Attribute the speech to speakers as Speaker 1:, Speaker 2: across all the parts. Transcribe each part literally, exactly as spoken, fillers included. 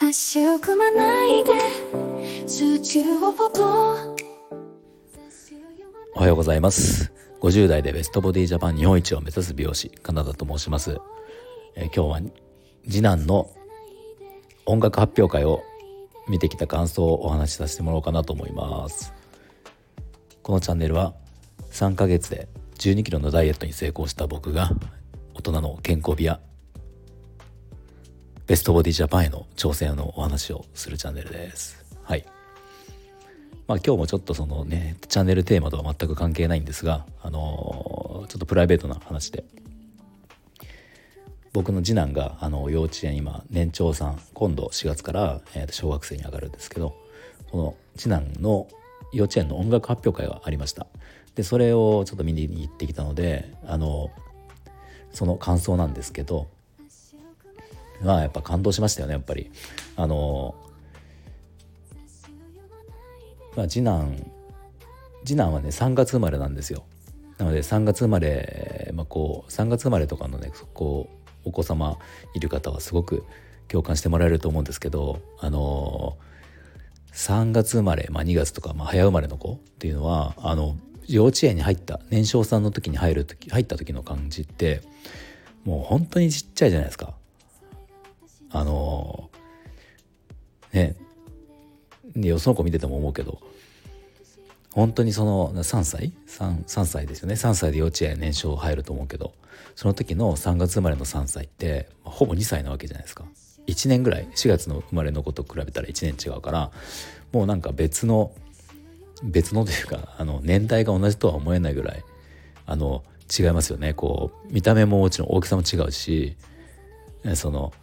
Speaker 1: 足を組まないで数値をポポ。
Speaker 2: おはようございます。ごじゅう代でベストボディジャパン日本一を目指す美容師カナダと申します。えー今日は次男の音楽発表会を見てきた感想をお話しさせてもらおうかなと思います。このチャンネルはさんかげつでじゅうにキロのダイエットに成功した僕が大人の健康美やベストボディジャパンへの挑戦のお話をするチャンネルです。はい。まあ今日もちょっとそのねチャンネルテーマとは全く関係ないんですが、あのー、ちょっとプライベートな話で、僕の次男があの幼稚園今年長さん今度しがつから、えー、小学生に上がるんですけど、この次男の幼稚園の音楽発表会がありました。でそれをちょっと見に行ってきたので、あのその感想なんですけど、まあやっぱ感動しましたよね。やっぱりあの、まあ、次男次男はねさんがつ生まれなんですよ。なのでさんがつ生まれ、まあ、こうさんがつ生まれとかのねこうお子様いる方はすごく共感してもらえると思うんですけど、あのさんがつ生まれ、まあ、にがつとか、まあ、早生まれの子っていうのはあの幼稚園に入った年少さんの時に入る時入った時の感じってもう本当にちっちゃいじゃないですか。あのねでよその子見てても思うけど、本当にそのさんさい 3, 3歳ですよね。さんさいで幼稚園年少入ると思うけど、その時のさんがつ生まれのさんさいってほぼにさいなわけじゃないですか。いちねんぐらい、しがつの生まれの子と比べたらいちねん違うから、もうなんか別の別のというかあの年代が同じとは思えないぐらいあの違いますよね。こう見た目ももちろん大きさも違うし、その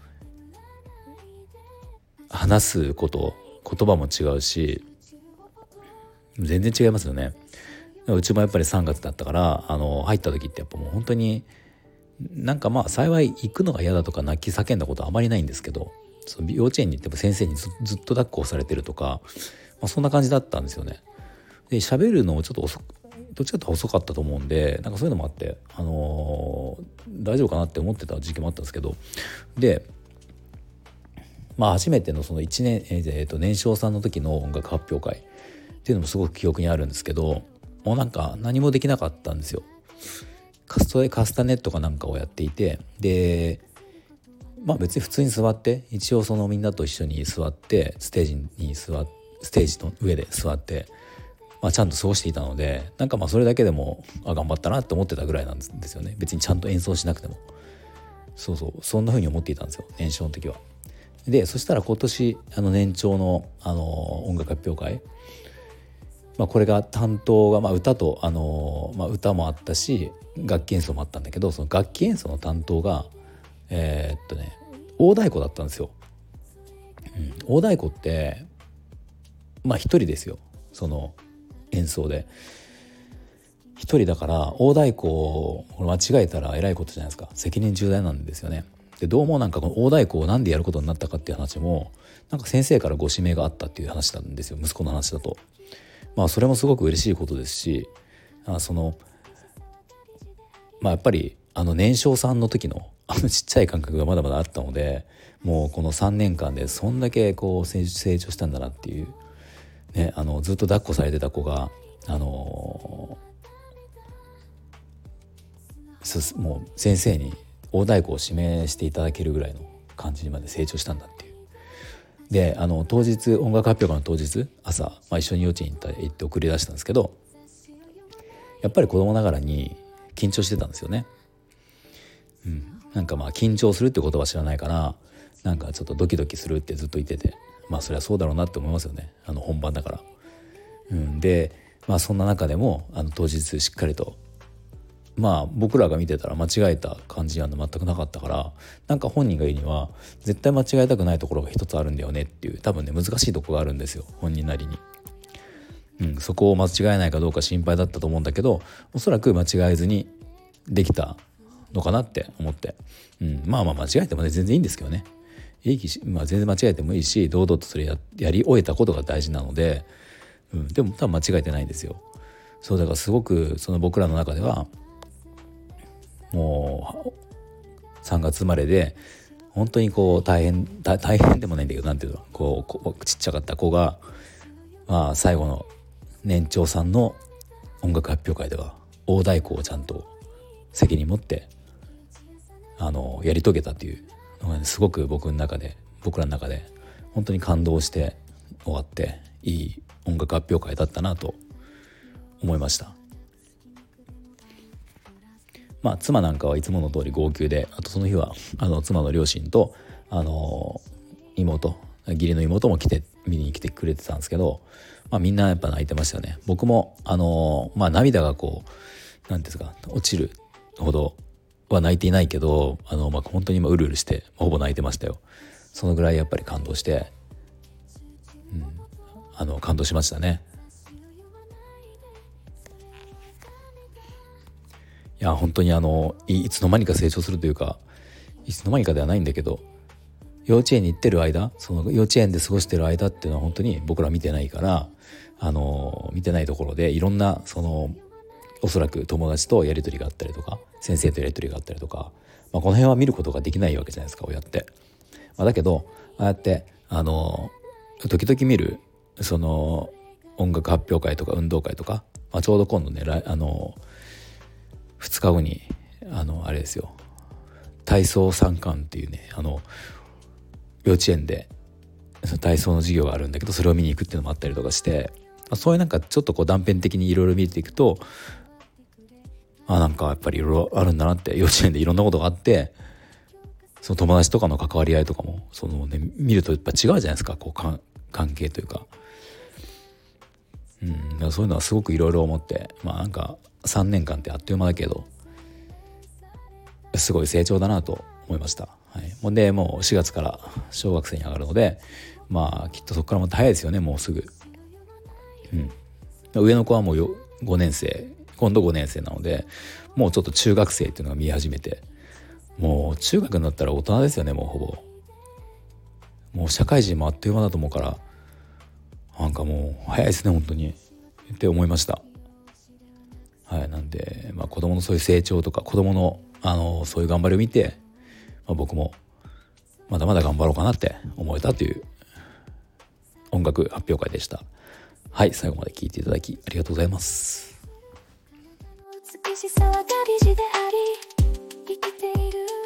Speaker 2: 話すこと言葉も違うし全然違いますよね。うちもやっぱりさんがつだったからあの入った時ってやっぱもう本当になんかまあ幸い行くのが嫌だとか泣き叫んだことはあまりないんですけど、その幼稚園に行っても先生に ず, ずっと抱っこをされてるとか、まあ、そんな感じだったんですよね。で喋るのもちょっと遅くどっちかというと遅かったと思うんで、なんかそういうのもあって、あのー、大丈夫かなって思ってた時期もあったんですけど、でまあ初めてのそのいちねん、えー、と年少さんの時の音楽発表会っていうのもすごく記憶にあるんですけど、もうなんか何もできなかったんですよ。カストカスタネットかなんかをやっていて、でまあ別に普通に座って一応そのみんなと一緒に座ってステージに座っステージの上で座って、まあ、ちゃんと過ごしていたので、なんかまあそれだけでもあ頑張ったなって思ってたぐらいなんですよね。別にちゃんと演奏しなくても、そうそうそんな風に思っていたんですよ、年少の時は。でそしたら今年あの年長の、あの音楽発表会、まあ、これが担当が、まあ、歌と、あのまあ、歌もあったし楽器演奏もあったんだけど、その楽器演奏の担当がえー、っとね大太鼓だったんですよ。うん、大太鼓ってまあ一人ですよ、その演奏で一人だから大太鼓を間違えたらえらいことじゃないですか。責任重大なんですよね。でどうもなんかこの大太鼓をなんでやることになったかっていう話もなんか先生からご指名があったっていう話なんですよ、息子の話だと。まあそれもすごく嬉しいことですし、あそのまあやっぱりあの年少さんの時のあのちっちゃい感覚がまだまだあったので、もうこのさんねんかんでそんだけこう成長したんだなっていうね、あのずっと抱っこされてた子があのー、もう先生に大太鼓を指名していただけるぐらいの感じにまで成長したんだっていう。であの当日音楽発表会の当日朝、まあ、一緒に幼稚園に行った行って送り出したんですけど、やっぱり子供ながらに緊張してたんですよね。うん、なんかまあ緊張するって言葉知らないからなんかちょっとドキドキするってずっと言ってて、まあそれはそうだろうなって思いますよね、あの本番だから。うん、でまあそんな中でもあの当日しっかりとまあ僕らが見てたら間違えた感じは全くなかったから、なんか本人が言うには絶対間違えたくないところが一つあるんだよねっていう、多分ね難しいところがあるんですよ本人なりに。うん、そこを間違えないかどうか心配だったと思うんだけど、おそらく間違えずにできたのかなって思って、うん、まあまあ間違えてもね全然いいんですけどね、いいし、まあ、全然間違えてもいいし堂々とそれ や, やり終えたことが大事なので、うん、でも多分間違えてないんですよ。そうだからすごくその僕らの中ではもうさんがつ生まれで本当にこう大変大大変でもないんだけど、なんていうの、こうこうちっちゃかった子が、まあ、最後の年長さんの音楽発表会では大太鼓をちゃんと責任持ってあのやり遂げたっていうのが、ね、すごく僕の中で僕らの中で本当に感動して終わって、いい音楽発表会だったなと思いました。まあ妻なんかはいつもの通り号泣で、あとその日はあの妻の両親とあの妹、義理の妹も来て見に来てくれてたんですけど、まあ、みんなやっぱ泣いてましたよね。僕もあのまあ涙がこうなんですか落ちるほどは泣いていないけど、あのまあ本当に今うるうるしてほぼ泣いてましたよ。そのぐらいやっぱり感動して、うん、あの感動しましたね。いや本当にあの い, いつの間にか成長するというか、いつの間にかではないんだけど、幼稚園に行ってる間、その幼稚園で過ごしてる間っていうのは本当に僕ら見てないから、あの見てないところでいろんなそのおそらく友達とやり取りがあったりとか、先生とやり取りがあったりとか、まあ、この辺は見ることができないわけじゃないですか、親って。まあ、だけどああやってあの時々見るその音楽発表会とか運動会とか、まあ、ちょうど今度ねあのふつかごにあのあれですよ、体操三冠っていうね、あの幼稚園で体操の授業があるんだけど、それを見に行くっていうのもあったりとかして、そういうなんかちょっとこう断片的にいろいろ見ていくと、あなんかやっぱりいろいろあるんだなって、幼稚園でいろんなことがあって、その友達とかの関わり合いとかもその、ね、見るとやっぱ違うじゃないですか、こうか関係というか、うん、だからそういうのはすごくいろいろ思って、まあなんかさんねんかんってあっという間だけどすごい成長だなと思いました。はい、もうでもうしがつから小学生に上がるので、まあきっとそこからまた早いですよね、もうすぐ。うん、上の子はもうよごねん生、今度ごねん生なので、もうちょっと中学生っていうのが見え始めて、もう中学になったら大人ですよね、もうほぼ。もう社会人もあっという間だと思うから、なんかもう早いですね本当にって思いました。はい、なんで、まあ、子供のそういう成長とか子供のあのそういう頑張りを見て、まあ、僕もまだまだ頑張ろうかなって思えたという音楽発表会でした。はい、最後まで聞いていただきありがとうございます。
Speaker 1: 美しさは旅路であり、生きている